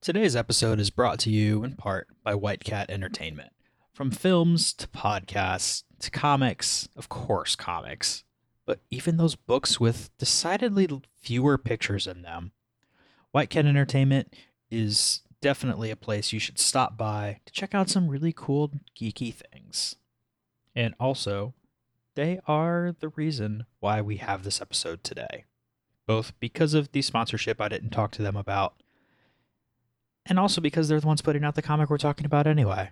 Today's episode is brought to you in part by White Cat Entertainment. From films to podcasts to comics, of course comics, but even those books with decidedly fewer pictures in them. White Cat Entertainment is definitely a place you should stop by to check out some really cool geeky things. And also, they are the reason why we have this episode today. Both because of the sponsorship I didn't talk to them about, and also because they're the ones putting out the comic we're talking about anyway.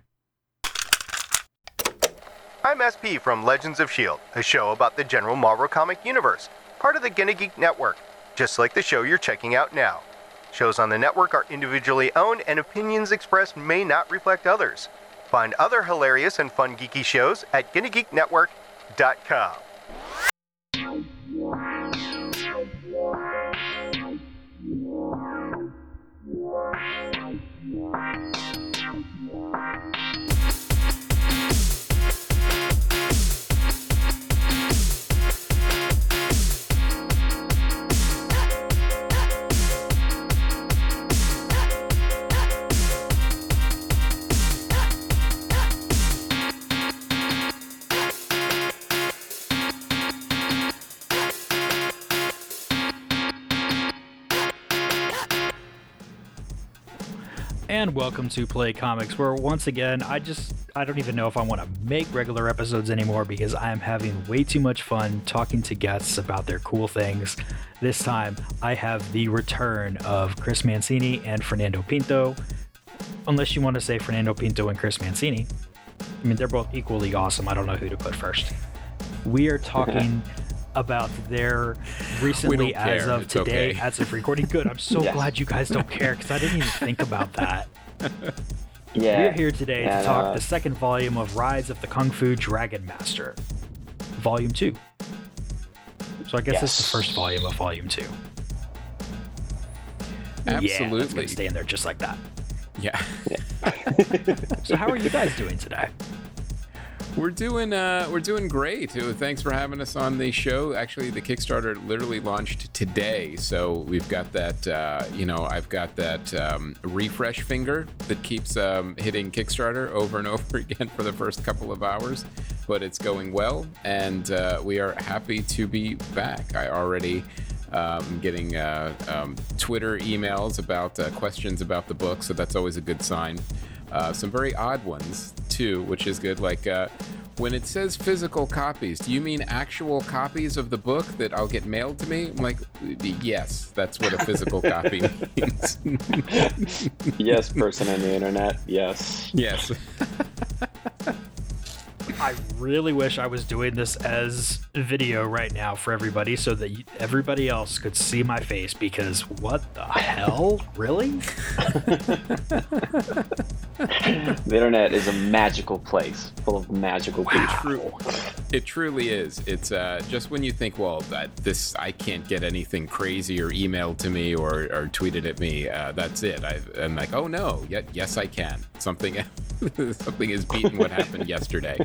I'm SP from Legends of S.H.I.E.L.D., a show about the general Marvel comic universe, part of the Gonna Geek Network, just like the show you're checking out now. Shows on the network are individually owned, and opinions expressed may not reflect others. Find other hilarious and fun geeky shows at GonnaGeekNetwork.com. And welcome to Play Comics, where once again, I don't even know if I want to make regular episodes anymore because I am having way too much fun talking to guests about their cool things. This time, I have the return of Chris Mancini and Fernando Pinto. Unless you want to say Fernando Pinto and Chris Mancini. I mean, they're both equally awesome. I don't know who to put first. We are talking about their recently, as of today, okay. as of recording. Good. I'm so glad you guys don't care because I didn't even think about that. Yeah. We're here today to talk the second volume of Rise of the Kung Fu Dragon Master, Volume 2. So I guess this is the first volume of Volume 2. Absolutely. Yeah, that's going to stay in there just like that. Yeah. So how are you guys doing today? We're doing great. Thanks for having us on the show. Actually, the Kickstarter literally launched today, so we've got that. I've got that refresh finger that keeps hitting Kickstarter over and over again for the first couple of hours, but it's going well, and we are happy to be back. I already getting Twitter emails about questions about the book, so that's always a good sign. Some very odd ones too, which is good. Like when it says physical copies, do you mean actual copies of the book that I'll get mailed to me? I'm like, yes, that's what a physical copy means. Yes, person on the internet. Yes. Yes. I really wish I was doing this as video right now for everybody so that everybody else could see my face, because what the hell? Really? The internet is a magical place full of magical people. It truly is. It's just when you think, well, I can't get anything crazy or emailed to me or tweeted at me. That's it. I'm like, oh no, yes I can. Something is beating what happened yesterday.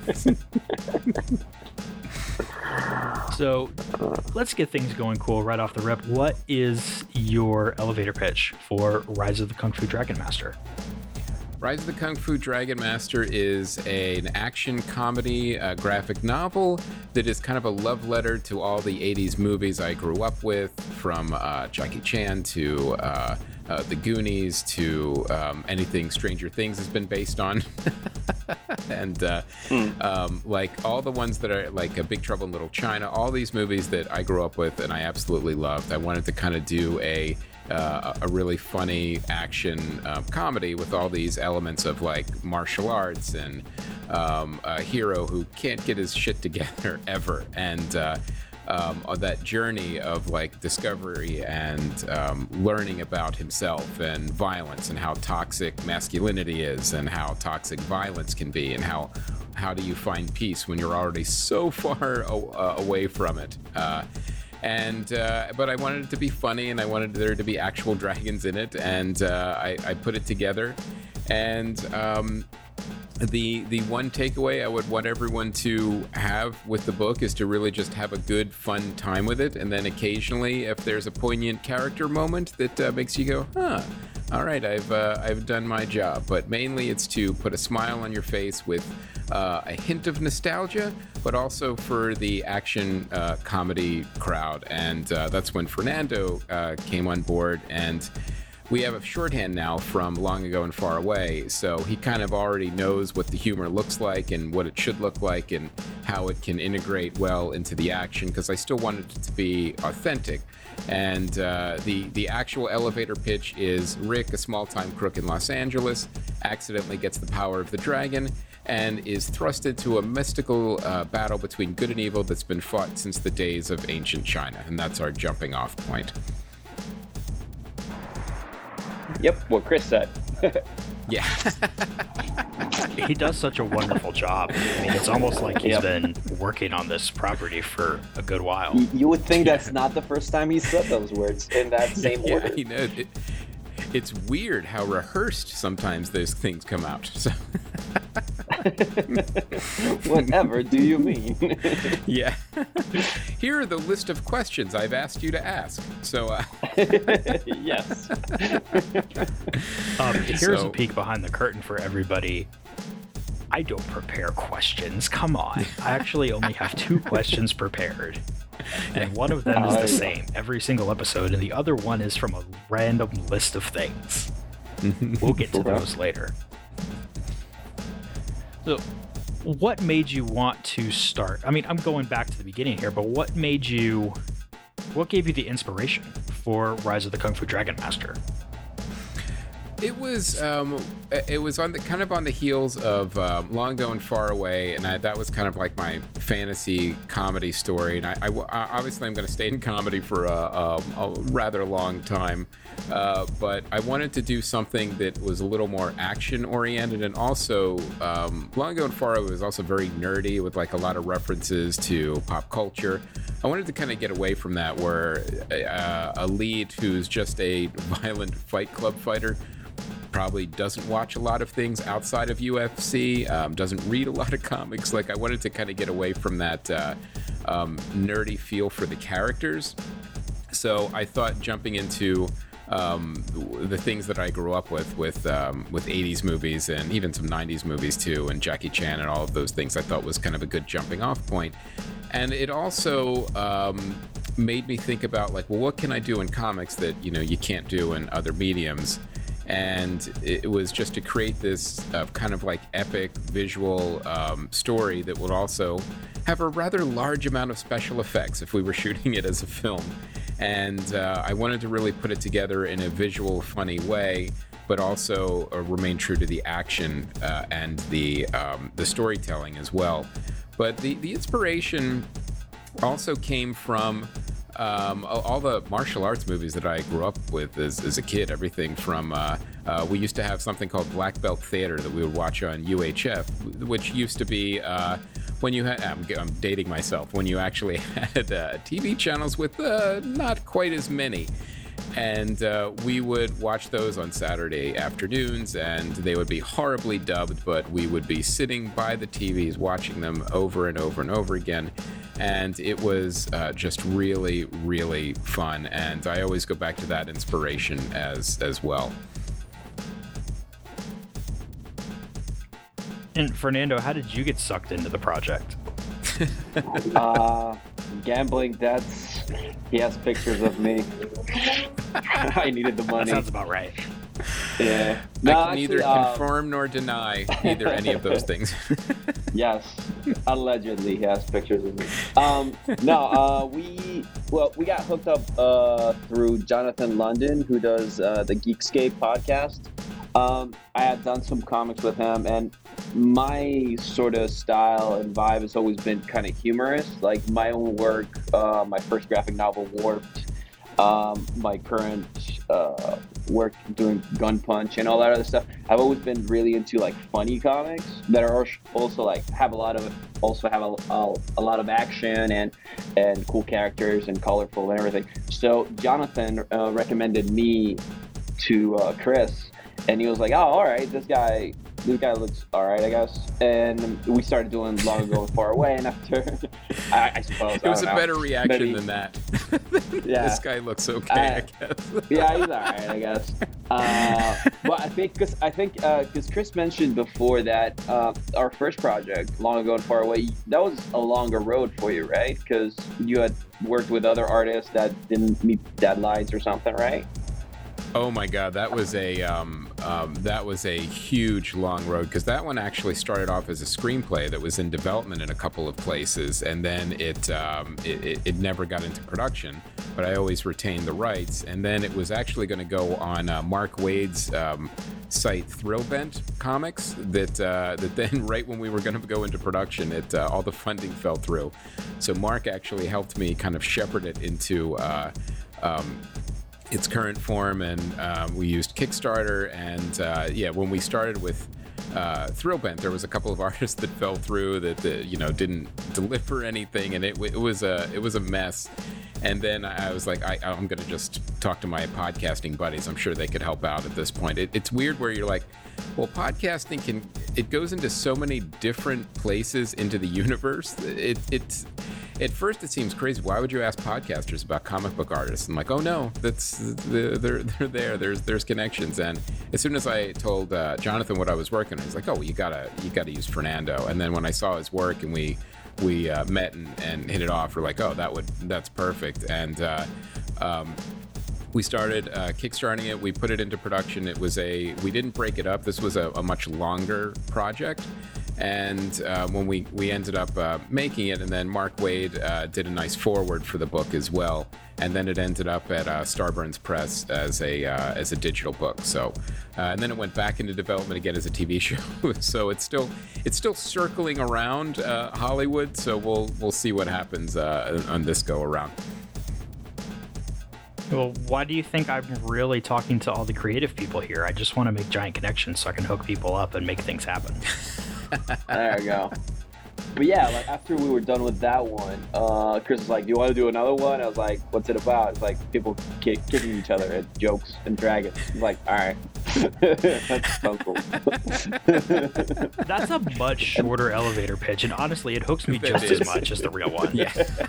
So let's get things going cool right off the rip. What is your elevator pitch for Rise of the Kung Fu Dragon Master? Rise of the Kung Fu Dragon Master is an action comedy graphic novel that is kind of a love letter to all the 80s movies I grew up with, from Jackie Chan to The Goonies to anything Stranger Things has been based on. And like all the ones that are like a Big Trouble in Little China, all these movies that I grew up with and I absolutely loved. I wanted to kind of do a really funny action comedy with all these elements of like martial arts and a hero who can't get his shit together ever, and that journey of like discovery and learning about himself and violence and how toxic masculinity is and how toxic violence can be, and how do you find peace when you're already so far away from it. But I wanted it to be funny, and I wanted there to be actual dragons in it, and I put it together. And the one takeaway I would want everyone to have with the book is to really just have a good, fun time with it, and then occasionally, if there's a poignant character moment that makes you go, huh, All right, I've done my job, but mainly it's to put a smile on your face with a hint of nostalgia, but also for the action comedy crowd. And that's when Fernando came on board, and we have a shorthand now from Long Ago and Far Away, so he kind of already knows what the humor looks like and what it should look like and how it can integrate well into the action, because I still wanted it to be authentic. And the actual elevator pitch is Rick, a small-time crook in Los Angeles, accidentally gets the power of the dragon and is thrust into a mystical battle between good and evil that's been fought since the days of ancient China. And that's our jumping off point. Yep, what Chris said. Yeah. He does such a wonderful job. I mean, it's almost like he's been working on this property for a good while. You would think that's not the first time he said those words in that same order. You know, it's weird how rehearsed sometimes those things come out. So. Whatever do you mean? Yeah. Here are the list of questions I've asked you to ask. So, Yes. Here's a peek behind the curtain for everybody. I don't prepare questions. Come on. I actually only have 2 questions prepared. And one of them is the same every single episode, and the other one is from a random list of things. We'll get to those later. So, what made you want to start? I mean, I'm going back to the beginning here, but what gave you the inspiration for Rise of the Kung Fu Dragon Master? It was on the heels of Long Ago and Far Away, and that was kind of like my fantasy comedy story. And I obviously I'm going to stay in comedy for a rather long time, but I wanted to do something that was a little more action oriented, and also Long Ago and Far Away was also very nerdy with like a lot of references to pop culture. I wanted to kind of get away from that, where a lead who's just a violent Fight Club fighter probably doesn't watch a lot of things outside of UFC, doesn't read a lot of comics. Like, I wanted to kind of get away from that nerdy feel for the characters. So I thought jumping into the things that I grew up with 80s movies and even some 90s movies too, and Jackie Chan and all of those things, I thought was kind of a good jumping off point. And it also made me think about, like, well, what can I do in comics that, you know, you can't do in other mediums? And it was just to create this kind of like epic visual story that would also have a rather large amount of special effects if we were shooting it as a film. And I wanted to really put it together in a visual, funny way, but also remain true to the action and the storytelling as well. But the inspiration also came from all the martial arts movies that I grew up with as a kid. Everything from we used to have something called Black Belt Theater that we would watch on UHF, which used to be when you had, I'm dating myself, when you actually had TV channels with not quite as many. And we would watch those on Saturday afternoons, and they would be horribly dubbed, but we would be sitting by the TVs watching them over and over and over again. And it was just really, really fun. And I always go back to that inspiration as well. And Fernando, how did you get sucked into the project? Gambling debts. He has pictures of me. I needed the money. That sounds about right. Yeah. I can neither confirm nor deny either any of those things. Yes, allegedly he has pictures of me. We got hooked up through Jonathan London, who does the Geekscape podcast. I had done some comics with him, and my sort of style and vibe has always been kind of humorous. Like my own work, my first graphic novel, Warped, my current work doing Gun Punch and all that other stuff. I've always been really into like funny comics that are also like have a lot of action and cool characters and colorful and everything. So Jonathan recommended me to Chris, and he was like, "Oh, all right, this guy looks all right, I guess." And we started doing Long Ago and Far Away, and I suppose. It was a I don't know. better reaction Maybe- than that. Yeah. This guy looks okay, I guess. Yeah, he's all right, I guess. But I think because Chris mentioned before that our first project, Long Ago and Far Away, that was a longer road for you, right? Because you had worked with other artists that didn't meet deadlines or something, right? Oh my God, that was a huge long road, because that one actually started off as a screenplay that was in development in a couple of places, and then it never got into production. But I always retained the rights, and then it was actually going to go on Mark Waid's site, Thrillbent Comics. That then, right when we were going to go into production, all the funding fell through. So Mark actually helped me kind of shepherd it into its current form, and we used Kickstarter, and when we started with Thrillbent, there was a couple of artists that fell through that didn't deliver anything, and it was a mess. And then I was like, I'm gonna just talk to my podcasting buddies. I'm sure they could help out at this point. It's weird where you're like, well, podcasting it goes into so many different places into the universe. It's at first it seems crazy. Why would you ask podcasters about comic book artists? I'm like, oh no, they're there. There's connections. And as soon as I told Jonathan what I was working on, he's like, oh, well, you gotta use Fernando. And then when I saw his work and we met and hit it off, we're like, oh, that's perfect. And we started kickstarting it. We put it into production. We didn't break it up. This was a much longer project. And when we ended up making it, and then Mark Waid did a nice foreword for the book as well, and then it ended up at Starburns Press as a digital book. So, and then it went back into development again as a TV show. So it's still circling around Hollywood. So we'll see what happens on this go around. Well, why do you think I'm really talking to all the creative people here? I just want to make giant connections so I can hook people up and make things happen. There you go. But yeah, like after we were done with that one, Chris was like, "Do you want to do another one?" I was like, "What's it about?" It's like people kicking each other at jokes and dragons. I was like, all right, that sounds cool. That's a much shorter elevator pitch, and honestly, it hooks me just as much as the real one. Yeah.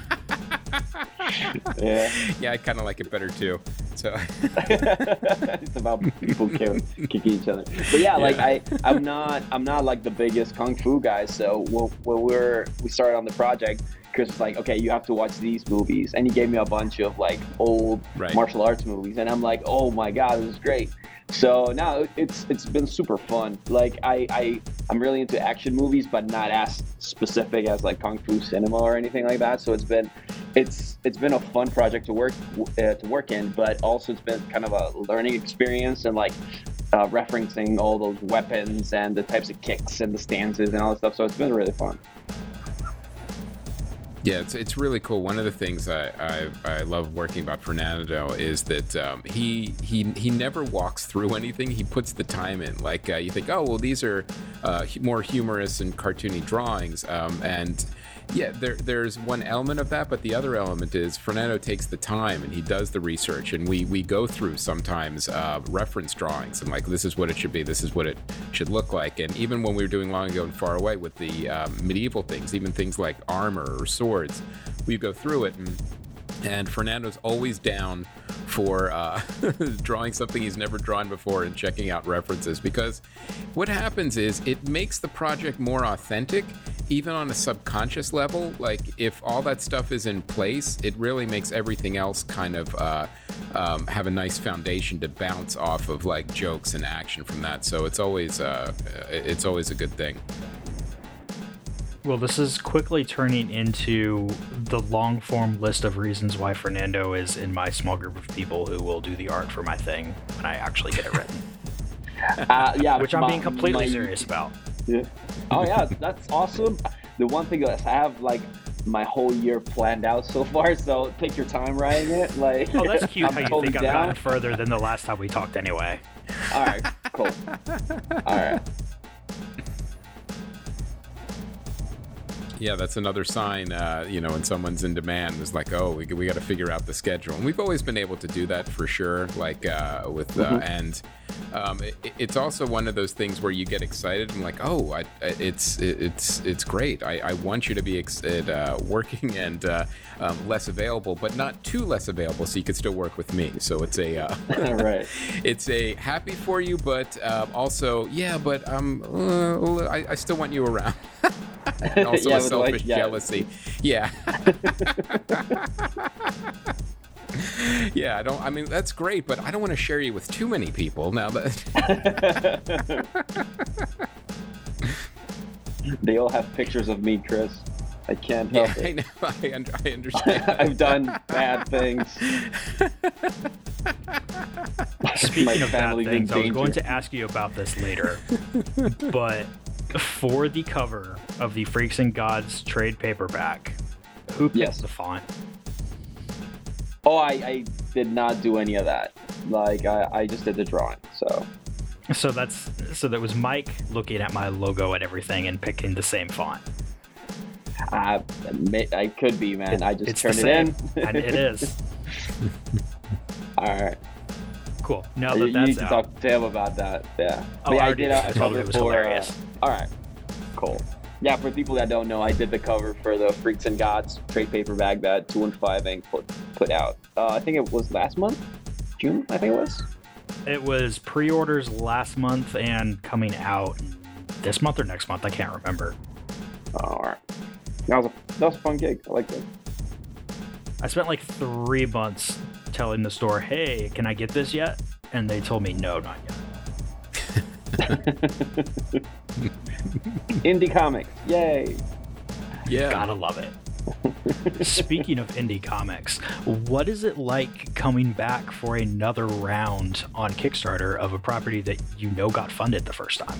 Yeah. Yeah, I kind of like it better too. So It's about people kicking each other. But yeah, like I'm not like the biggest kung fu guy. So when we started on the project, Chris was like, okay, you have to watch these movies, and he gave me a bunch of like old martial arts movies, and I'm like, oh my god, this is great. So now it's been super fun. Like I'm really into action movies, but not as specific as like kung fu cinema or anything like that. So it's been a fun project to work in, but also it's been kind of a learning experience, and like referencing all those weapons and the types of kicks and the stances and all that stuff. So it's been really fun. Yeah, it's really cool. One of the things I love working about Fernando is that he never walks through anything. He puts the time in. Like you think, oh well, these are more humorous and cartoony drawings, and yeah, there's one element of that, but the other element is Fernando takes the time and he does the research, and we go through sometimes reference drawings and like, this is what it should be, this is what it should look like. And even when we were doing Long Ago and Far Away with the medieval things, even things like armor or swords, we go through it, and Fernando's always down for drawing something he's never drawn before and checking out references, because what happens is it makes the project more authentic, even on a subconscious level. Like if all that stuff is in place, it really makes everything else kind of have a nice foundation to bounce off of, like jokes and action from that. So it's always a good thing. Well, this is quickly turning into the long-form list of reasons why Fernando is in my small group of people who will do the art for my thing when I actually get it written. Yeah, Which I'm being completely serious about. Yeah. Oh yeah, that's awesome. The one thing is I have like my whole year planned out so far, so take your time writing it. Like, Oh, that's cute how you totally think I've down. gotten further than the last time we talked anyway. All right, cool. All right. Yeah, that's another sign, when someone's in demand, is like, oh, we got to figure out the schedule. And we've always been able to do that for sure, like with, and it's also one of those things where you get excited and like, oh, it's great. I want you to be working and less available, but not too less available, so you could still work with me. So it's a right. It's a happy for you, but also but I still want you around. And also a selfish jealousy. Yeah. Yeah, I mean, that's great, but I don't want to share you with too many people now that. They all have pictures of me, Chris. I can't help it. I know. I understand. I've done bad things. Speaking of bad things, I was going to ask you about this later, but for the cover of the Freaks and Gods trade paperback, who picked the font? Oh, I did not do any of that. Like, I just did the drawing, So that was Mike looking at my logo and everything and picking the same font. I could be, man. I just turned it in. And it is. All right. Cool. Now you that's need to out. talk to him about that. Yeah. Oh, I did. I told him it was hilarious. All right. Cool. Yeah, for people that don't know, I did the cover for the Freaks and Gods trade paperback that 215 Inc. put out. I think it was last month? June, I think it was? It was pre-orders last month and coming out this month or next month. I can't remember. All right. That was a fun gig. I liked it. I spent like 3 months telling the store, hey, can I get this yet? And they told me, no, not yet. Indie comics. Yay. Yeah. Gotta love it. Speaking of indie comics, what is it like coming back for another round on Kickstarter of a property that you know got funded the first time?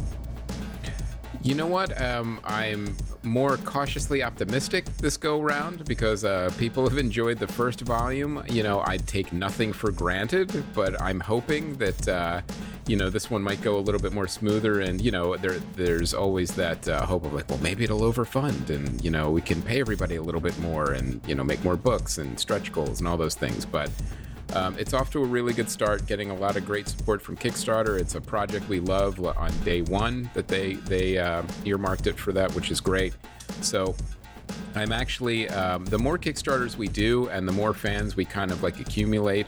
You know what? I'm more cautiously optimistic this go round because people have enjoyed the first volume. You know, I'd take nothing for granted, but I'm hoping that this one might go a little bit more smoother. And there's always that hope of like, well, maybe it'll overfund, and we can pay everybody a little bit more, and make more books and stretch goals and all those things. But it's off to a really good start, getting a lot of great support from Kickstarter. It's a project we love. On day one that they earmarked it for that, which is great. So I'm actually, the more Kickstarters we do and the more fans we kind of like accumulate,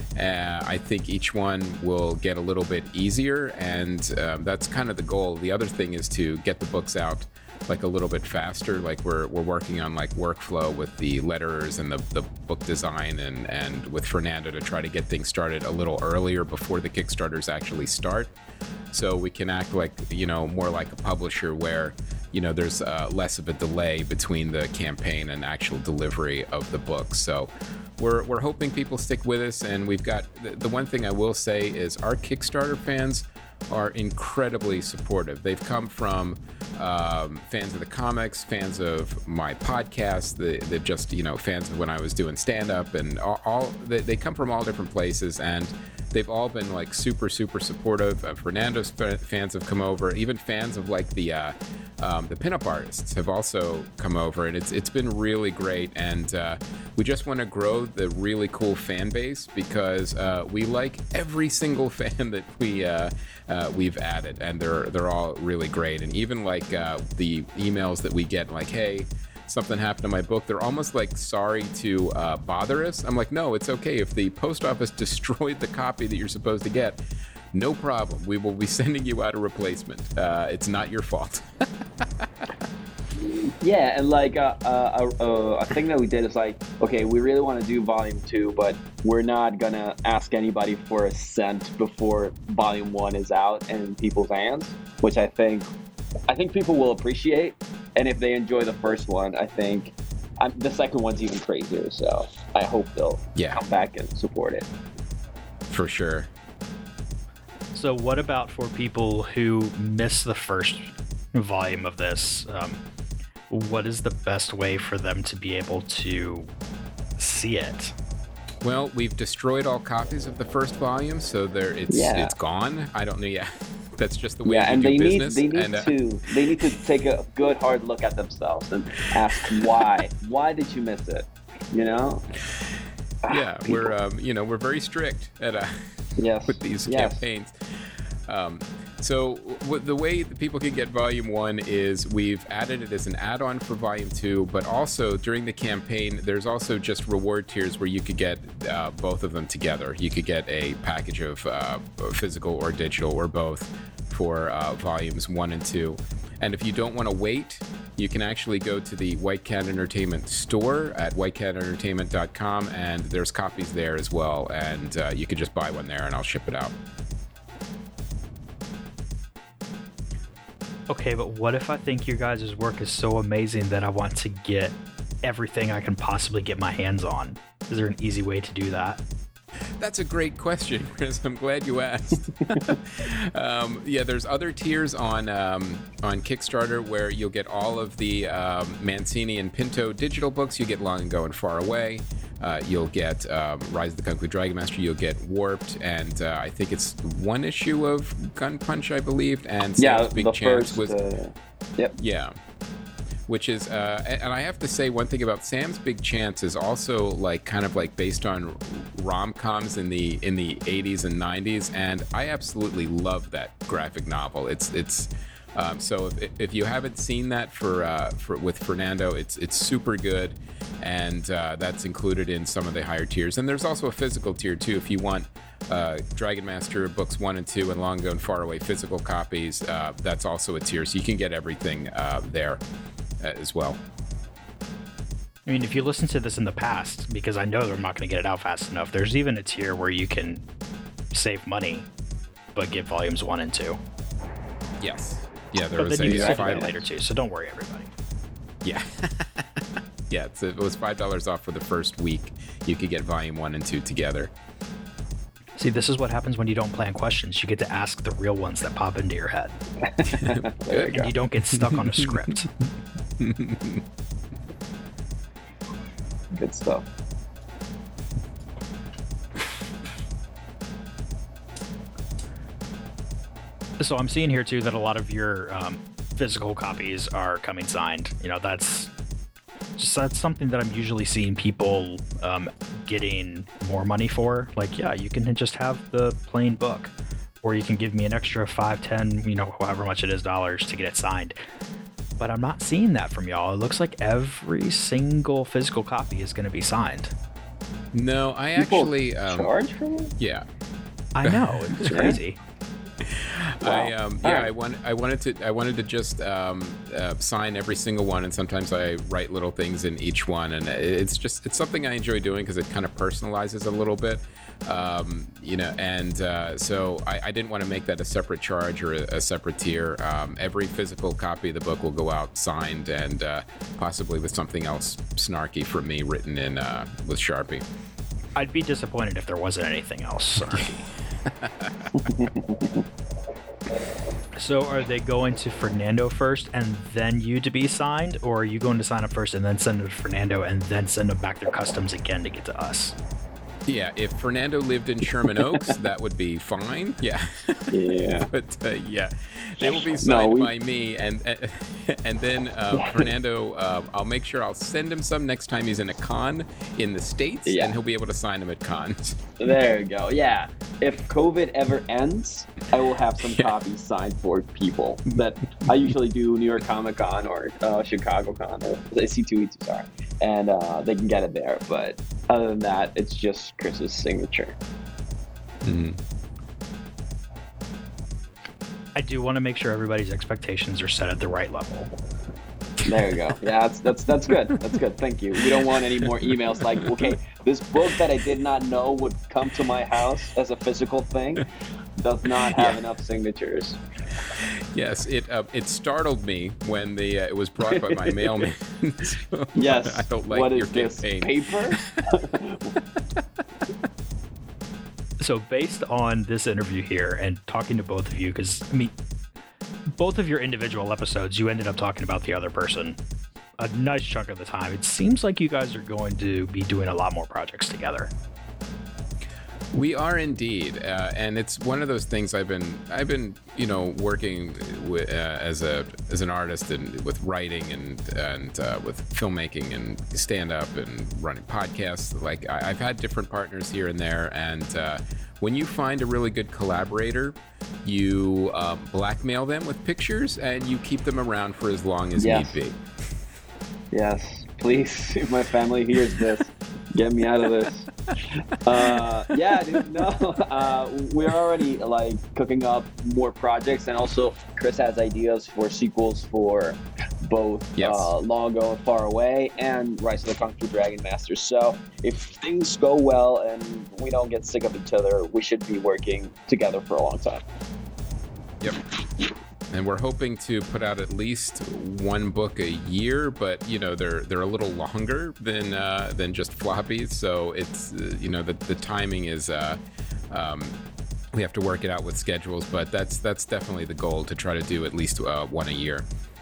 I think each one will get a little bit easier, and that's kind of the goal. The other thing is to get the books out like a little bit faster. Like we're working on like workflow with the letterers and the book design and with Fernando to try to get things started a little earlier before the Kickstarters actually start, so we can act like more like a publisher where there's less of a delay between the campaign and actual delivery of the book. So we're hoping people stick with us, and we've got the one thing I will say is our Kickstarter fans are incredibly supportive. They've come from fans of the comics, fans of my podcast, they're just fans of when I was doing stand-up, and all they come from all different places, and they've all been like super supportive. Fernando's fans have come over, even fans of like the pinup artists have also come over, and it's been really great. And we just want to grow the really cool fan base because we like every single fan that we've added, and they're all really great. And even like the emails that we get, like, hey, something happened to my book, they're almost like sorry to bother us. I'm like, no, it's okay. If the post office destroyed the copy that you're supposed to get, no problem. We will be sending you out a replacement. It's not your fault. Yeah, and like a thing that we did is like, okay, we really want to do volume 2, but we're not gonna ask anybody for a cent before volume 1 is out and in people's hands, which I think people will appreciate. And if they enjoy the first one, I think the second one's even crazier. So I hope they'll come back and support it. For sure. So what about for people who miss the first volume of this? What is the best way for them to be able to see it? Well, we've destroyed all copies of the first volume, so it's gone. I don't know. Yeah, that's just the way we do business. They need to take a good hard look at themselves and ask why. Why did you miss it? Yeah, we're very strict at with these campaigns. So the way that people can get Volume 1 is we've added it as an add-on for Volume 2, but also during the campaign, there's also just reward tiers where you could get both of them together. You could get a package of physical or digital or both for Volumes 1 and 2. And if you don't want to wait, you can actually go to the White Cat Entertainment store at whitecatentertainment.com, and there's copies there as well, and you can just buy one there and I'll ship it out. Okay, but what if I think your guys' work is so amazing that I want to get everything I can possibly get my hands on? Is there an easy way to do that? That's a great question, Chris. I'm glad you asked. Yeah, there's other tiers on Kickstarter where you'll get all of the Mancini and Pinto digital books. You get Long Ago and Far Away. You'll get Rise of the Kung Fu Dragon Master. You'll get Warped, and I think it's one issue of Gun Punch, I believe. And Sam's Big Chance was. Yep. Yeah. Which is, and I have to say one thing about Sam's Big Chance is also like kind of like based on rom-coms in the 80s and 90s, and I absolutely love that graphic novel. It's so if you haven't seen that for with Fernando, it's super good, and that's included in some of the higher tiers. And there's also a physical tier too if you want Dragon Master books 1 and 2 and Long Ago and Far Away physical copies. That's also a tier, so you can get everything there as well. I mean, if you listen to this in the past, because I know they're not going to get it out fast enough, there's even a tier where you can save money, but get volumes 1 and 2. Yes. Yeah, there but was then you can save $5 it later too, so don't worry, everybody. Yeah. Yeah, it was $5 off for the first week. You could get volume 1 and 2 together. See, this is what happens when you don't plan questions. You get to ask the real ones that pop into your head. There you go. And you don't get stuck on a script. Good stuff. So I'm seeing here too that a lot of your physical copies are coming signed. You know, that's something that I'm usually seeing people getting more money for. Like, yeah, you can just have the plain book, or you can give me an extra 5, 10, you know, however much it is dollars to get it signed. But I'm not seeing that from y'all. It looks like every single physical copy is going to be signed. No, I People actually charge for it? yeah. I know, it's crazy. Wow. I wanted to just sign every single one, and sometimes I write little things in each one, and it's something I enjoy doing because it kind of personalizes a little bit, you know. And so I didn't want to make that a separate charge or a separate tier. Every physical copy of the book will go out signed and possibly with something else snarky from me written in with Sharpie. I'd be disappointed if there wasn't anything else. Sorry. So are they going to Fernando first and then you to be signed, or are you going to sign up first and then send them to Fernando and then send them back their customs again to get to us? Yeah, if Fernando lived in Sherman Oaks, that would be fine. Yeah. Yeah. But yeah, they will be signed by me, and then Fernando, I'll make sure I'll send him some next time he's in a con in the States, and he'll be able to sign them at cons. There you go. Yeah. If COVID ever ends, I will have some copies signed for people that I usually do New York Comic Con or Chicago Con or C2E2, sorry. And they can get it there. But other than that, it's just Chris's signature. Mm-hmm. I do want to make sure everybody's expectations are set at the right level. There you go. Yeah, that's good. That's good. Thank you. We don't want any more emails like, okay, this book that I did not know would come to my house as a physical thing does not have enough signatures. Yes, it startled me when it was brought by my mailman. So Yes. I don't like what your is this, campaign. paper? So based on this interview here and talking to both of you, because, I mean, both of your individual episodes, you ended up talking about the other person a nice chunk of the time. It seems like you guys are going to be doing a lot more projects together. We are indeed, and it's one of those things I've been working with, as an artist and with writing and with filmmaking and stand up and running podcasts. Like I've had different partners here and there, and when you find a really good collaborator, you blackmail them with pictures and you keep them around for as long as need be. Yes, please, if my family hears this, get me out of this. Yeah, dude, no, we're already like cooking up more projects, and also Chris has ideas for sequels for both Long Ago and Far Away and Rise of the Kung Fu Dragon Master. So if things go well and we don't get sick of each other, we should be working together for a long time. Yep. And we're hoping to put out at least one book a year, but they're a little longer than just floppies. So it's the timing is we have to work it out with schedules, but that's definitely the goal, to try to do at least one a year.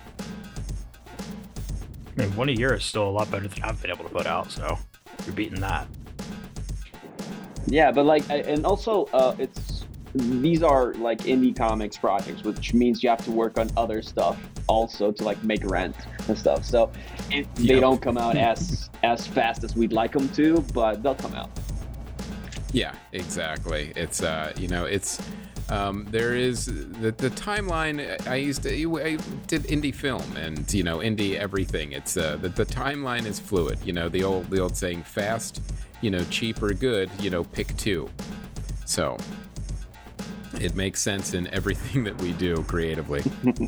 I mean, one a year is still a lot better than I've been able to put out, so you're beating that. Yeah, but and also these are like indie comics projects, which means you have to work on other stuff also to like make rent and stuff. So they don't come out as fast as we'd like them to, but they'll come out. Yeah, exactly. It's there is the timeline. I did indie film and indie everything. It's the timeline is fluid. The old saying, fast, cheap or good, pick two. So it makes sense in everything that we do creatively.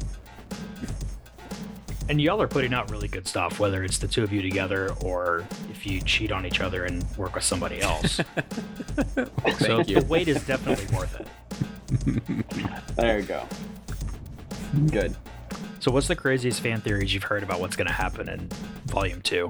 And y'all are putting out really good stuff, whether it's the two of you together or if you cheat on each other and work with somebody else. So the wait is definitely worth it. There you go. Good. So what's the craziest fan theories you've heard about what's going to happen in Volume 2?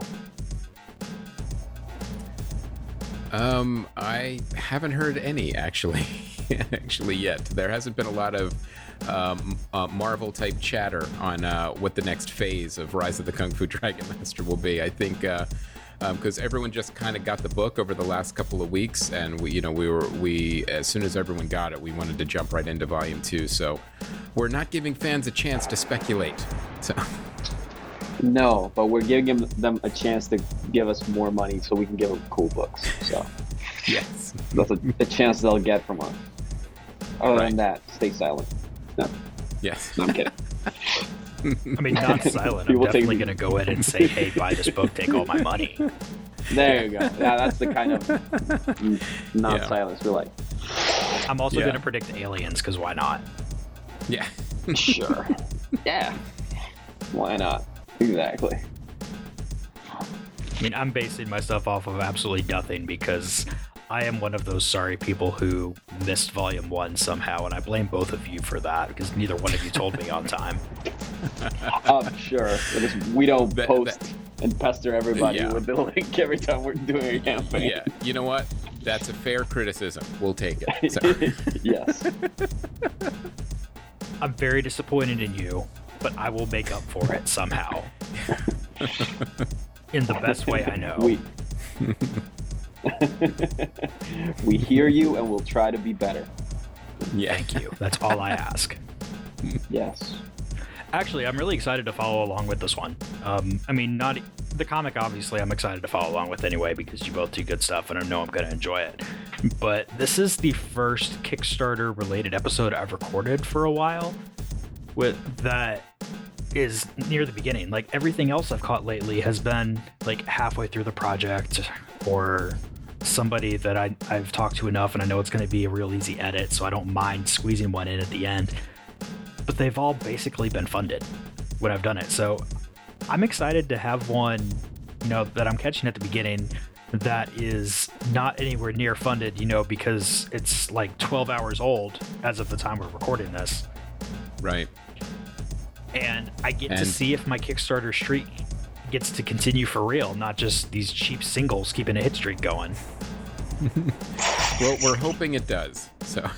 I haven't heard any, actually yet. There hasn't been a lot of Marvel type chatter on what the next phase of Rise of the Kung Fu Dragon Master will be. I think because everyone just kind of got the book over the last couple of weeks, and we as soon as everyone got it, we wanted to jump right into Volume 2. So we're not giving fans a chance to speculate. So. No, but we're giving them a chance to give us more money so we can give them cool books. So yes, that's a chance they'll get from us. Other than that, stay silent. No. Yes. No, I'm kidding. I mean, not silent. I'm definitely going to go in and say, hey, buy this book, take all my money. There you go. Yeah, that's the kind of non-silence we like. I'm also going to predict aliens, because why not? Yeah. Sure. Yeah. Why not? Exactly. I mean, I'm basing myself off of absolutely nothing, because I am one of those sorry people who missed Volume 1 somehow, and I blame both of you for that, because neither one of you told me on time. Sure. Because we don't post and pester everybody with the link every time we're doing a campaign. Yeah, you know what? That's a fair criticism. We'll take it. So. Yes. I'm very disappointed in you, but I will make up for it somehow. In the best way I know. We hear you, and we'll try to be better. Yeah. Thank you. That's all I ask. Yes. Actually, I'm really excited to follow along with this one. I mean, not the comic, obviously, I'm excited to follow along with anyway, because you both do good stuff, and I know I'm going to enjoy it. But this is the first Kickstarter-related episode I've recorded for a while that is near the beginning. Like, everything else I've caught lately has been, like, halfway through the project, or somebody that I've talked to enough and I know it's going to be a real easy edit, so I don't mind squeezing one in at the end. But they've all basically been funded when I've done it. So I'm excited to have one, that I'm catching at the beginning that is not anywhere near funded, because it's like 12 hours old as of the time we're recording this. Right. And I get to see if my Kickstarter streak gets to continue for real, not just these cheap singles keeping a hit streak going. Well, we're hoping it does. So.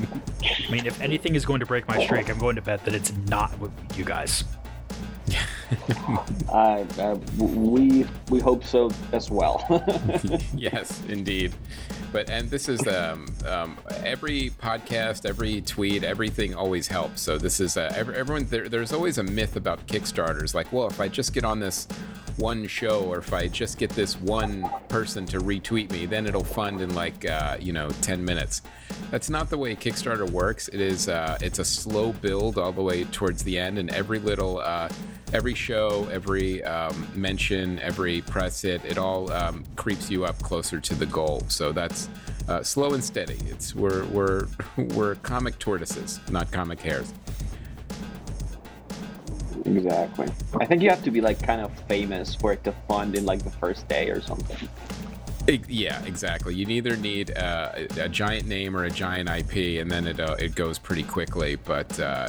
I mean, if anything is going to break my streak, I'm going to bet that it's not with you guys. We hope so as well. Yes, indeed. And this is every podcast, every tweet, everything always helps. So this is everyone. There's always a myth about Kickstarters. Like, well, if I just get on this one show, or if I just get this one person to retweet me, then it'll fund in 10 minutes. That's not the way Kickstarter works. It's a slow build all the way towards the end, and every little every show, every mention, every press it all creeps you up closer to the goal. So that's slow and steady. We're comic tortoises, not comic hares. Exactly. I think you have to be kind of famous for it to fund in the first day or something. Yeah, exactly. You either need a giant name or a giant IP, and then it goes pretty quickly. But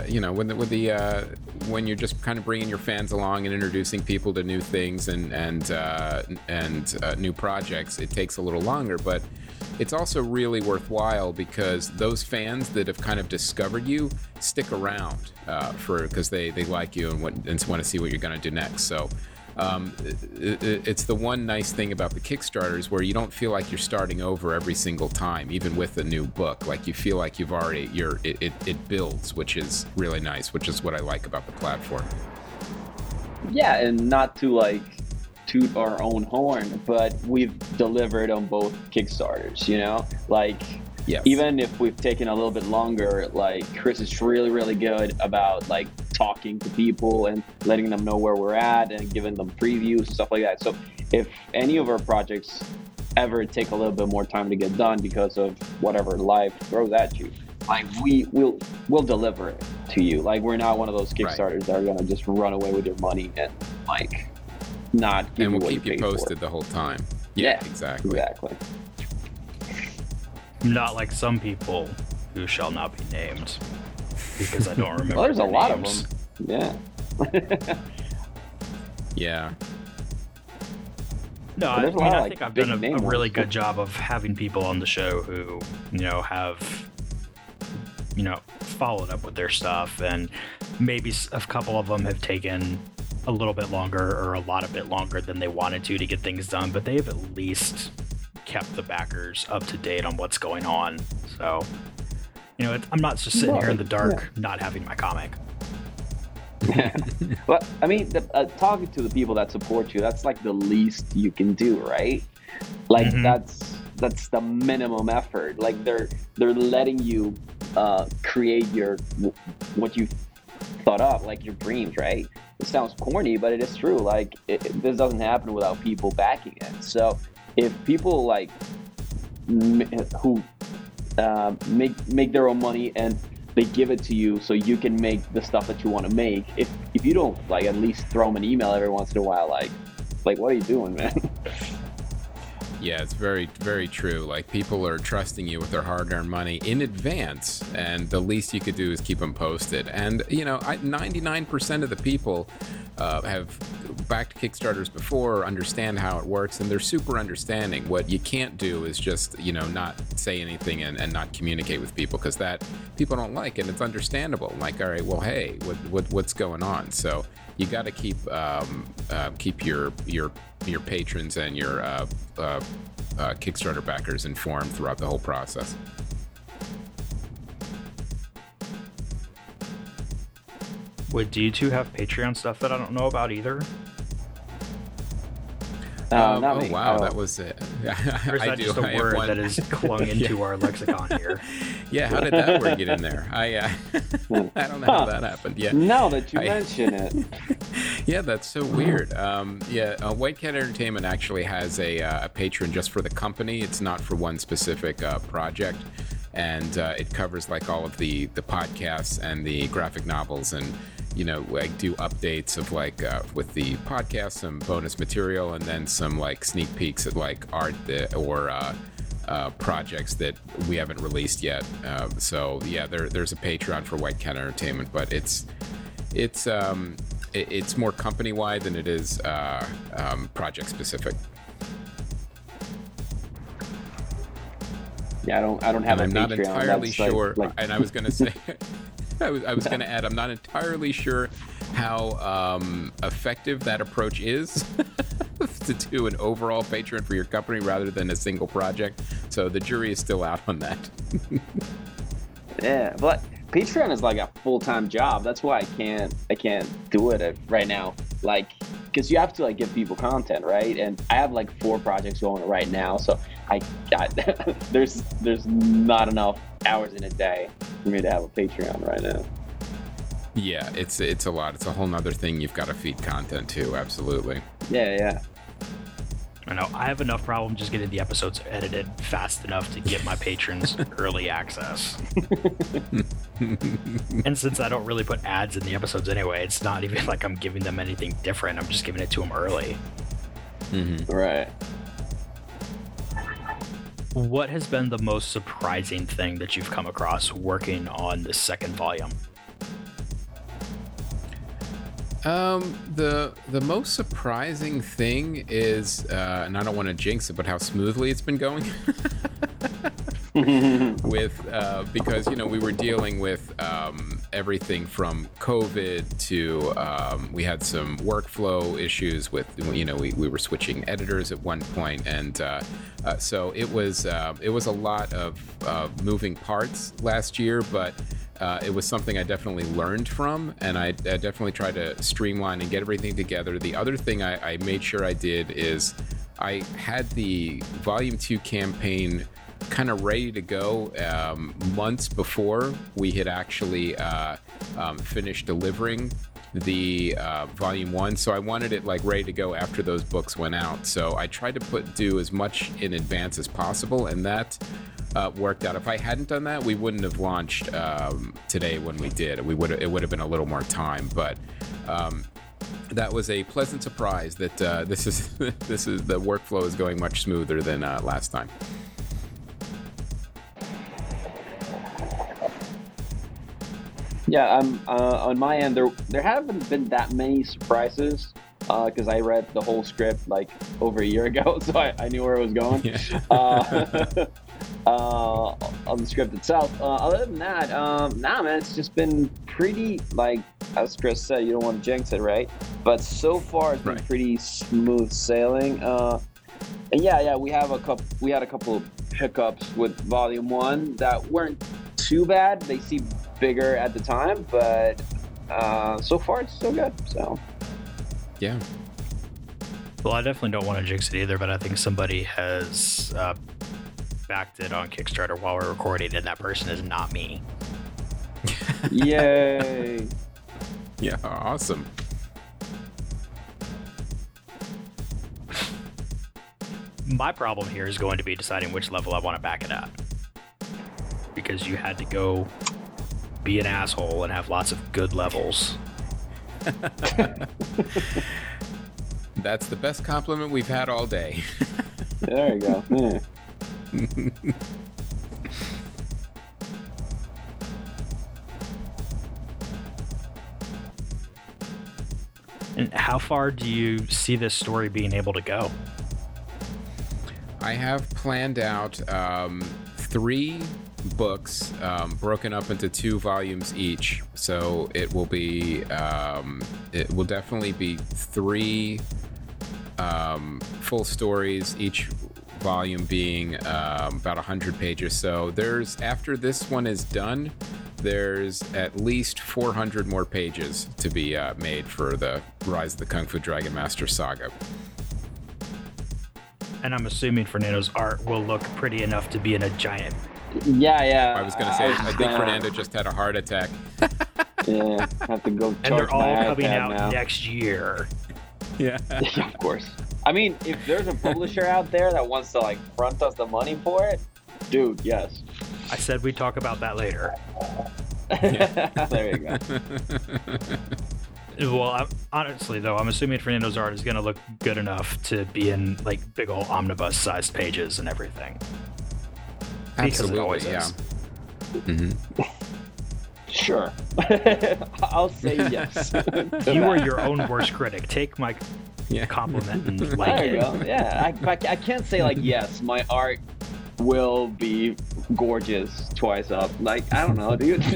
when you're just kind of bringing your fans along and introducing people to new things and new projects, it takes a little longer. But it's also really worthwhile because those fans that have kind of discovered you stick around because they like you and want to see what you're going to do next. So. It's the one nice thing about the Kickstarters where you don't feel like you're starting over every single time, even with a new book. Like you feel like it builds, which is really nice, which is what I like about the platform. Yeah, and not to toot our own horn, but we've delivered on both Kickstarters, Yes. Even if we've taken a little bit longer, Chris is really, really good about talking to people and letting them know where we're at and giving them previews, stuff like that. So if any of our projects ever take a little bit more time to get done because of whatever life throws at you, we'll deliver it to you. We're not one of those Kickstarters that are gonna just run away with your money and not give and we'll you keep you posted the whole time. Yeah, exactly. Not like some people who shall not be named, because I don't remember. Well, there's a lot names. of them. Yeah. No, I think I've done a really good job of having people on the show who, have, followed up with their stuff, and maybe a couple of them have taken a little bit longer or a lot of bit longer than they wanted to get things done, but they've at least kept the backers up to date on what's going on. So, I'm not just sitting here in the dark, not having my comic. But I mean, talking to the people that support you, that's the least you can do, right? That's the minimum effort. They're letting you create what you thought up, your dreams, right? It sounds corny, but it is true. This doesn't happen without people backing it. So if people who make their own money and they give it to you so you can make the stuff that you want to make, if you don't at least throw them an email every once in a while, what are you doing, man? Yeah, it's very, very true. People are trusting you with their hard-earned money in advance, and the least you could do is keep them posted. And 99% of the people have backed Kickstarters before, understand how it works, and they're super understanding. What you can't do is just not say anything and not communicate with people, because that people don't like it. It's understandable. All right, well, hey, what's going on? So you got to keep your patrons and your Kickstarter backers informed throughout the whole process. Do you two have Patreon stuff that I don't know about either? Not me. Wow, that was it. Or is that just a word that is clung into our lexicon here? Yeah, how did that word get in there? I don't know how that happened. Yeah. Now that you mention it. Yeah, that's so weird. White Cat Entertainment actually has a Patreon just for the company. It's not for one specific project. And it covers all of the podcasts and the graphic novels, and do updates of with the podcast, some bonus material, and then some sneak peeks at art or projects that we haven't released yet. So yeah, there's a Patreon for White Cat Entertainment, but it's more company wide than it is project specific. Yeah, I don't have a Patreon. I'm not entirely sure. And I was going to say, I was going to add, I'm not entirely sure how effective that approach is to do an overall Patreon for your company rather than a single project. So the jury is still out on that. Yeah, but Patreon is like a full-time job. That's why I can't do it right now. Like, because you have to like give people content, right? And I have like 4 projects going right now, so I got there's not enough hours in a day for me to have a Patreon right now. Yeah, it's a lot. It's a whole nother thing you've got to feed content to. Absolutely. Yeah. I know. I have enough problem just getting the episodes edited fast enough to get my patrons early access. And since I don't really put ads in the episodes anyway, it's not even like I'm giving them anything different. I'm just giving it to them early. Mm-hmm. Right. What has been the most surprising thing that you've come across working on this second volume? The most surprising thing is, and I don't want to jinx it, but how smoothly it's been going. Because we were dealing with everything from COVID to we had some workflow issues with we were switching editors at one point, and so it was a lot of moving parts last year, but it was something I definitely learned from, and I definitely tried to streamline and get everything together. The other thing I made sure I did is I had the Volume 2 campaign kind of ready to go months before we had actually finished delivering the Volume 1, so I wanted it like ready to go after those books went out. So I tried to do as much in advance as possible, and that worked out. If I hadn't done that, we wouldn't have launched today when we did. It would have been a little more time, but that was a pleasant surprise that this is the workflow is going much smoother than last time. Yeah, on my end, there haven't been that many surprises because I read the whole script like over a year ago, so I knew where it was going. Yeah. On the script itself. Other than that, man, it's just been pretty, like, as Chris said, you don't want to jinx it, right? But so far, it's been pretty smooth sailing. And yeah, we had a couple of hiccups with Volume 1 that weren't too bad. They seemed bigger at the time, but so far it's still good. So yeah. Well, I definitely don't want to jinx it either, but I think somebody has backed it on Kickstarter while we're recording, and that person is not me. Yay. Yeah, awesome. My problem here is going to be deciding which level I want to back it at, because you had to go be an asshole and have lots of good levels. That's the best compliment we've had all day. There you go. Yeah. And how far do you see this story being able to go? I have planned out 3 books broken up into 2 volumes each, so it will definitely be 3 full stories, each volume being about 100 pages. So after this one is done, there's at least 400 more pages to be made for the Rise of the Kung Fu Dragon Master saga. And I'm assuming Fernando's art will look pretty enough to be in a giant. Yeah. I was going to say, I think Fernando just had a heart attack. Yeah, have to go. And they're all coming iPad out now. next year. Yeah. Yeah, of course. I mean, if there's a publisher out there that wants to like front us the money for it, dude, yes. I said we'd talk about that later. There you go. Well, honestly, though, I'm assuming Fernando's art is going to look good enough to be in like big old omnibus-sized pages and everything. Absolutely, Because it always yeah. is. Mm-hmm. Sure. I'll say yes. You are your own worst critic. Take my Yeah. compliment and like There you it. go. Yeah, I can't say like yes, my art will be gorgeous twice up. Like, I don't know, dude.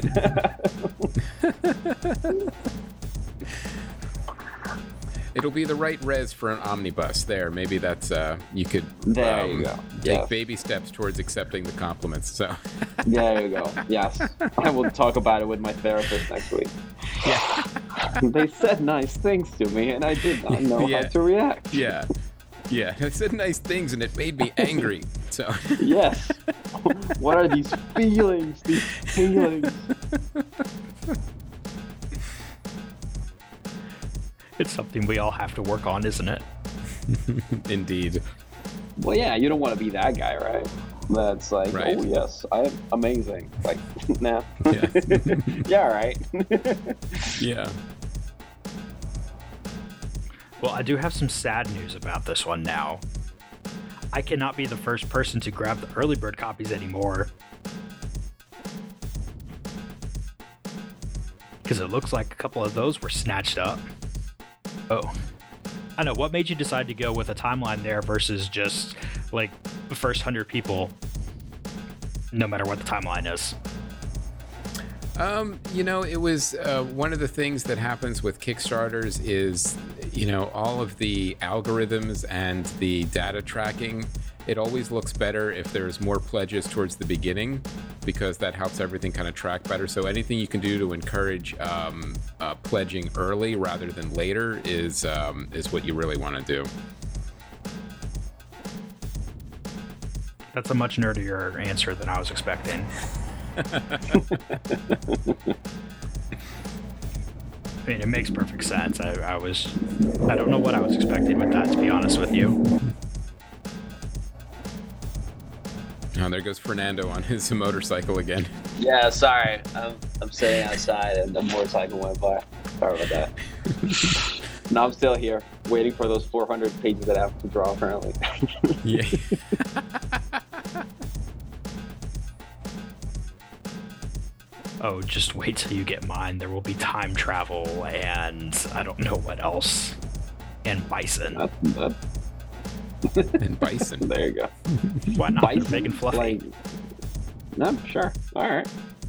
It'll be the right res for an omnibus. There, maybe that's you could There you go. take Yes. baby steps towards accepting the compliments. So There you go. Yes. I will talk about it with my therapist next week. yeah, They said nice things to me, and I did not know Yeah. how to react. yeah, yeah. I said nice things, and it made me angry. So Yes. What are these feelings? These feelings. It's something we all have to work on, isn't it? indeed, Well, yeah, you don't want to be that guy, right? That's like, Right. oh yes, I am amazing. Like, nah. yeah, Yeah, all right. yeah. Well, I do have some sad news about this one now. I cannot be the first person to grab the early bird copies anymore. Because it looks like a couple of those were snatched up. Oh. I know, what made you decide to go with a timeline there versus just, like, the first 100 people, no matter what the timeline is? It was one of the things that happens with Kickstarters is, all of the algorithms and the data tracking. It always looks better if there's more pledges towards the beginning, because that helps everything kind of track better. So anything you can do to encourage pledging early rather than later is what you really want to do. That's a much nerdier answer than I was expecting. I mean, it makes perfect sense. I don't know what I was expecting with that, to be honest with you. Oh, there goes Fernando on his motorcycle again. Yeah, sorry. I'm sitting outside and the motorcycle went by. Sorry about that. No, I'm still here, waiting for those 400 pages that I have to draw currently. Yeah. Oh, just wait till you get mine. There will be time travel and I don't know what else. And bison. And bison. There you go. Why not? They're big and fluffy. Like, no, sure. All right.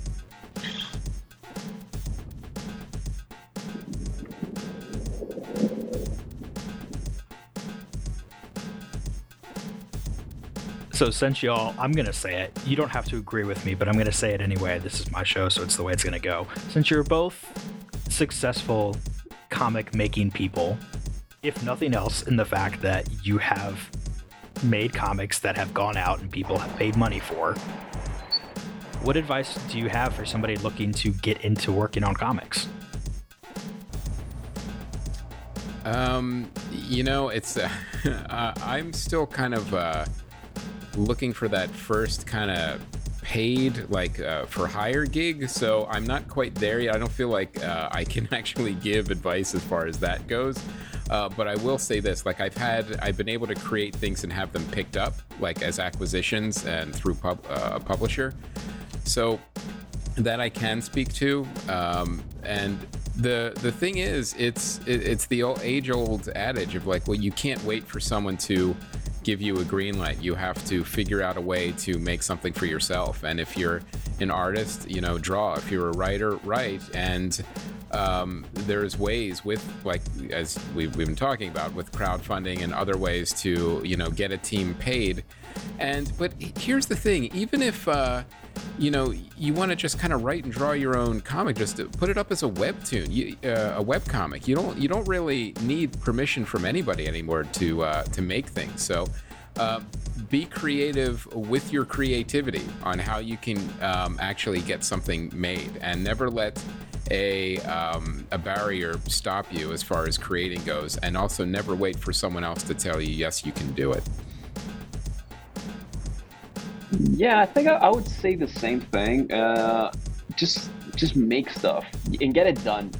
So since y'all, I'm going to say it. You don't have to agree with me, but I'm going to say it anyway. This is my show, so it's the way it's going to go. Since you're both successful comic making people, if nothing else, in the fact that you have made comics that have gone out and people have paid money for, what advice do you have for somebody looking to get into working on comics? It's I'm still kind of looking for that first kind of paid for hire gig, so I'm not quite there yet. I don't feel like I can actually give advice as far as that goes, but I will say this: I've been able to create things and have them picked up as acquisitions and through a publisher, so that I can speak to. And the thing is, it's the age-old adage of you can't wait for someone to give you a green light. You have to figure out a way to make something for yourself. And if you're an artist, draw. If you're a writer, write. And there's ways with, as we've been talking about, with crowdfunding and other ways to, get a team paid. But here's the thing: even if you want to just kind of write and draw your own comic, just to put it up as a webtoon, a web comic. You don't really need permission from anybody anymore to make things. So be creative with your creativity on how you can actually get something made, and never let a barrier stop you as far as creating goes. And also never wait for someone else to tell you, yes, you can do it. Yeah, I think I would say the same thing. Just make stuff and get it done.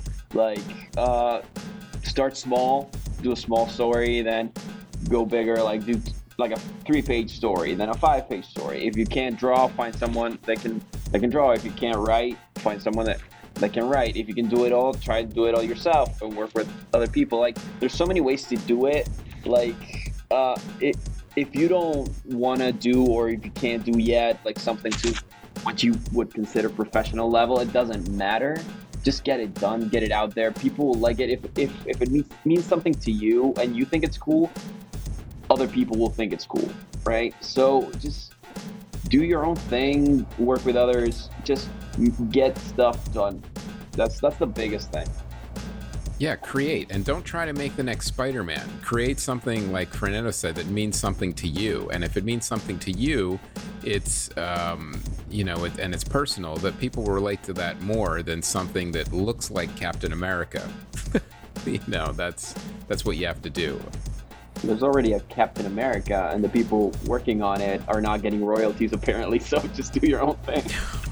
Start small, do a small story, then go bigger. Do a 3-page story, then a 5-page story. If you can't draw, find someone that can draw. If you can't write, find someone that can write. If you can do it all, try to do it all yourself and work with other people. There's so many ways to do it. if you don't want to do, or if you can't do yet, like something to what you would consider professional level, it doesn't matter. Just get it done, get it out there. People will like it. If it means something to you and you think it's cool, other people will think it's cool, right? So just do your own thing, work with others, just get stuff done. That's the biggest thing. Yeah, create, and don't try to make the next Spider-Man. Create something, like Fernando said, that means something to you. And if it means something to you, it's and it's personal, that people will relate to that more than something that looks like Captain America. That's what you have to do. There's already a Captain America, and the people working on it are not getting royalties apparently. So just do your own thing.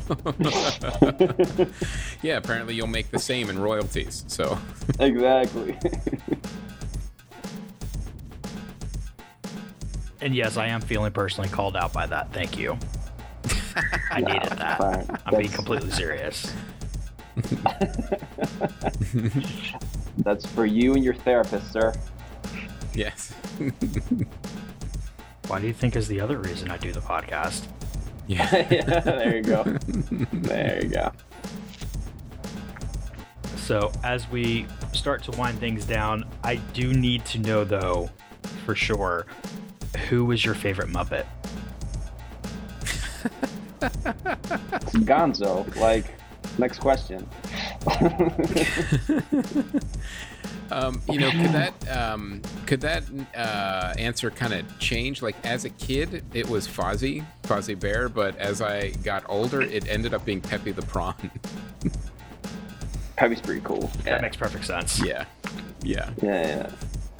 Yeah, apparently you'll make the same in royalties. So Exactly. And yes, I am feeling personally called out by that. Thank you. I needed that. Fine. I'm being completely serious. That's for you and your therapist, sir. yes. Why do you think is the other reason I do the podcast? Yeah. Yeah, there you go. There you go. So as we start to wind things down, I do need to know, though, for sure, who is your favorite Muppet? Gonzo. Like, next question. Could that answer kind of change? Like, as a kid, it was Fozzie Bear, but as I got older, it ended up being Pepe the Prawn. Pepe's pretty cool. That makes perfect sense. Yeah. Yeah.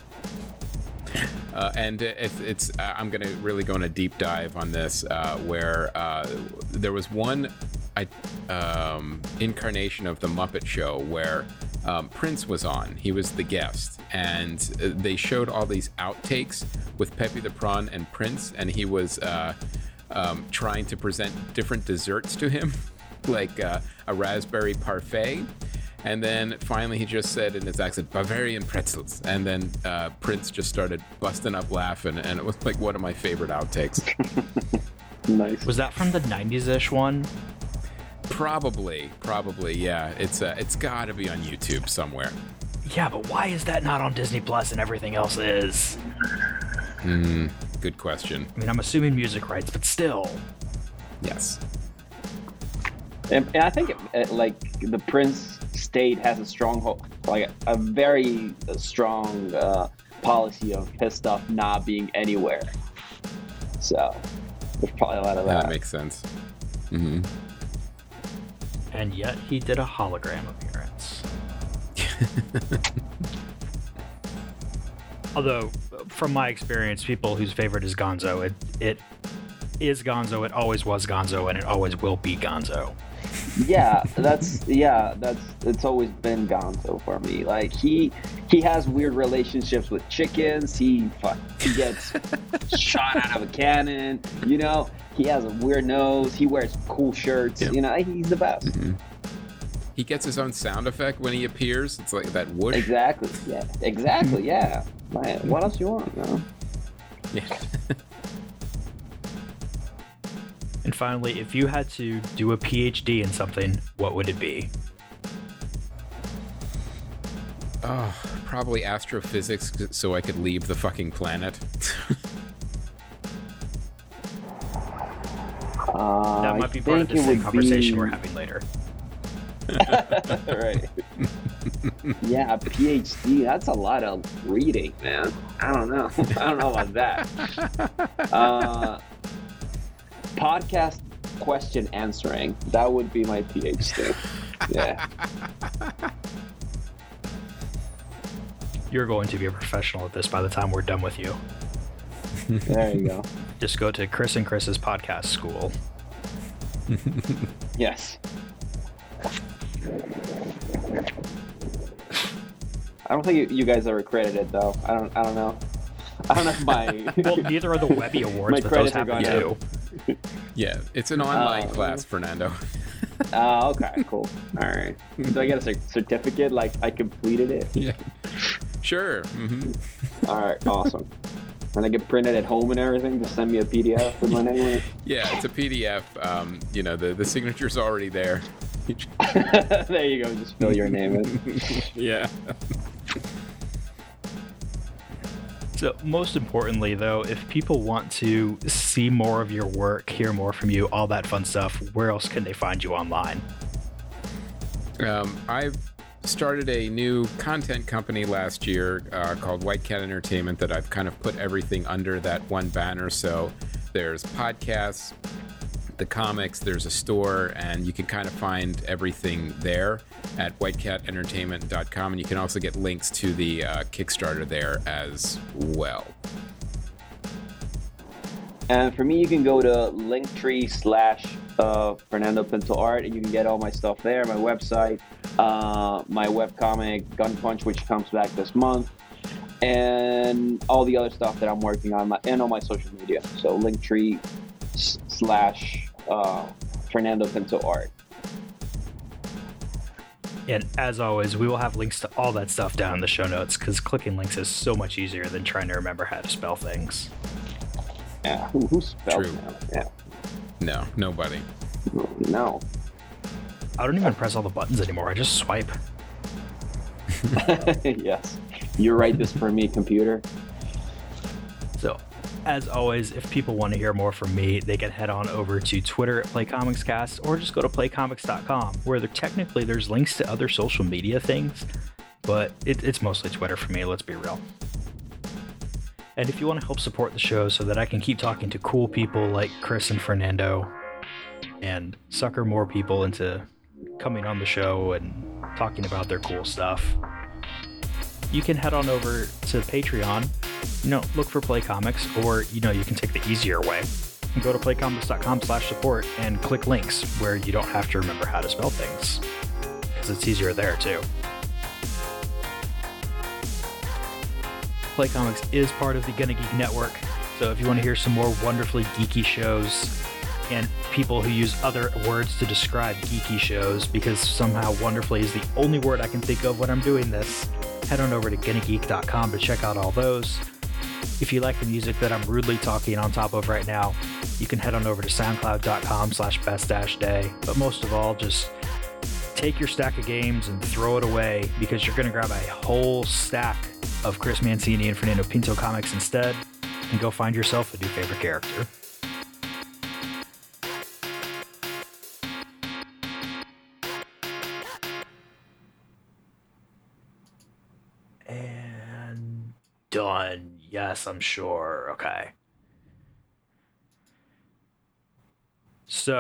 And it's I'm gonna really go on a deep dive on this, where there was one incarnation of the Muppet Show where Prince was on. He was the guest, and they showed all these outtakes with Pepe the Prawn and Prince, and he was trying to present different desserts to him, like a raspberry parfait. And then finally he just said in his accent, Bavarian pretzels. And then Prince just started busting up laughing, and it was like one of my favorite outtakes. Nice. Was that from the 90s-ish one? Probably, yeah. It's gotta be on YouTube somewhere. Yeah, but why is that not on Disney Plus and everything else is? Good question. I mean, I'm assuming music rights, but still. Yes. And I think like the Prince state has a strong, like a very strong policy of his stuff not being anywhere. So there's probably a lot of that. That makes sense. Mm-hmm. And yet he did a hologram appearance. Although, from my experience, people whose favorite is Gonzo, it is Gonzo, it always was Gonzo, and it always will be Gonzo. It's always been Gonzo for me. Like he has weird relationships with chickens. He gets shot out of a cannon. You know, he has a weird nose. He wears cool shirts. Yep. You know, he's the best. Mm-hmm. He gets his own sound effect when he appears. It's like that whoosh. Exactly. Yeah. Exactly. Yeah. Man, what else you want? You know? Yeah. And finally, if you had to do a PhD in something, what would it be? Oh, probably astrophysics, so I could leave the fucking planet. That might be part of the same conversation we're having later. Right. Yeah, PhD. That's a lot of reading, man. I don't know. I don't know about that. Podcast question answering. That would be my PhD. Yeah. You're going to be a professional at this by the time we're done with you. There you go. Just go to Chris and Chris's podcast school. Yes. I don't think you guys are accredited though. I don't know. I don't know if my Well, neither are the Webby Awards, My but those credits are happen gone. too. Yeah, it's an online class, Fernando. Okay, cool. All right. Do I get a certificate like I completed it? Yeah. Sure. Mm-hmm. All right, awesome. And I get printed at home and everything. Just send me a PDF with my name on it. Yeah, it's a PDF. The signature's already there. There you go. Just fill your name in. Yeah. So most importantly, though, if people want to see more of your work, hear more from you, all that fun stuff, where else can they find you online? I've started a new content company last year called White Cat Entertainment that I've kind of put everything under that one banner. So there's podcasts, the comics, there's a store, and you can kind of find everything there at whitecatentertainment.com, and you can also get links to the Kickstarter there as well. And for me, you can go to Linktree/Fernando Pinto Art, and you can get all my stuff there, my website, my webcomic, Gun Punch, which comes back this month, and all the other stuff that I'm working on, and on my social media. So Linktree/Fernando Pinto Art. And as always, we will have links to all that stuff down in the show notes, because clicking links is so much easier than trying to remember how to spell things. Yeah, who spells True. that? Yeah. No, nobody. No. I don't even press all the buttons anymore. I just swipe. Yes. You write this for me, computer. So, as always, if people want to hear more from me, they can head on over to Twitter at PlayComicsCast, or just go to playcomics.com, where there's links to other social media things, but it's mostly Twitter for me, let's be real. And if you want to help support the show so that I can keep talking to cool people like Chris and Fernando, and sucker more people into coming on the show and talking about their cool stuff, you can head on over to Patreon, look for Play Comics, or, you can take the easier way and go to playcomics.com/support and click links where you don't have to remember how to spell things, because it's easier there too. Play Comics is part of the Gonna Geek Network, so if you want to hear some more wonderfully geeky shows and people who use other words to describe geeky shows, because somehow wonderfully is the only word I can think of when I'm doing this, head on over to GonnaGeek.com to check out all those. If you like the music that I'm rudely talking on top of right now, you can head on over to SoundCloud.com/best-day. But most of all, just take your stack of games and throw it away, because you're going to grab a whole stack of Chris Mancini and Fernando Pinto comics instead, and go find yourself a new favorite character. And done. Yes, I'm sure. Okay. So